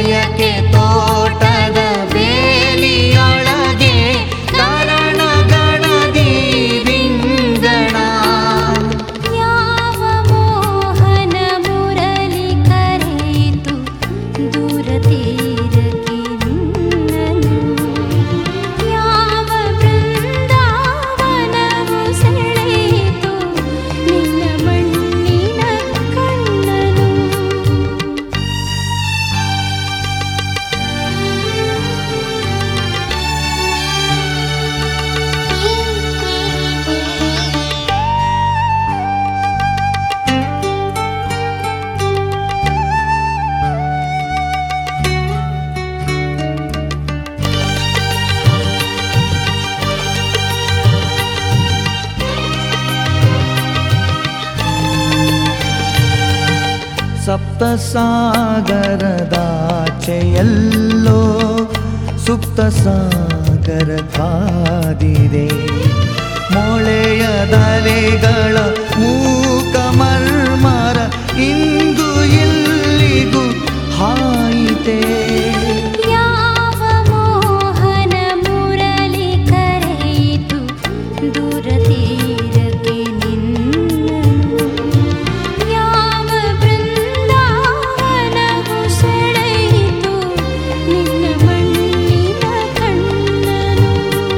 ಬಯಕೆ ತೋಟದ ಬೇಲಿಯೊಳಗೆ ಕರಣಗಣದಿ ರಿಂಗಣ. ಯಾವ ಮೋಹನ ಮುರಳಿ ಕರೆಯಿತು ದೂರ ತೀರಕ್ಕೆ ನಿನ್ನನು. ಯಾವ ಬೃಂದಾವನವು ಸೆಳೆಯಿತು ನಿನ್ನ ಮಣ್ಣಿನ ಕಣ್ಣನು. ಸಪ್ತಸಾಗರದಾಚೆಯಲ್ಲೋ ಸುಪ್ತ ಸಾಗರ ಕಾದಿದೆ. ಮೊಳೆಯದಲೆಗಳ ಮೂಕ ಮರ್ಮರ ಇಂದು ಇಲ್ಲಿಗೂ ಹಾಯಿತೆ. ಯಾವ ಮೋಹನ ಮುರಳಿ ಕರೆಯಿತು ದೂರ ತೀರಕ್ಕೆ ನಿನ್ನನು. ಯಾವ ಬೃಂದಾವನವು ಸೆಳೆಯಿತು ನಿನ್ನ ಮಣ್ಣಿನ ಕಣ್ಣನು.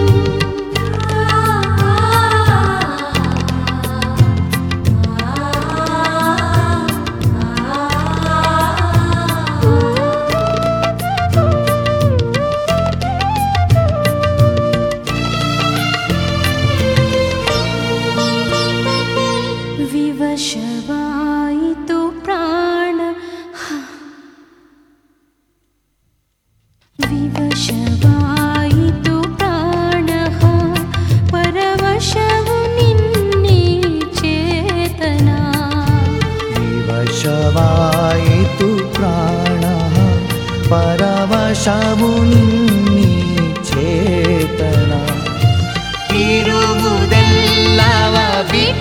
ವಿವಶವಾಯಿತು ಪ್ರಾಣ, ವಿವಶವಾಯಿತು ಪ್ರಾಣ, ಪರವಶವು ನಿನ್ನೆ ಚೇತನ. ವಿವಶವಾಯಿತು ಪ್ರಾಣ ಪರವಶವು ನಿನ್ನಿ ಚೇತನ. ಇರುವುದೆಲ್ಲವ ಬಿಟ್ಟು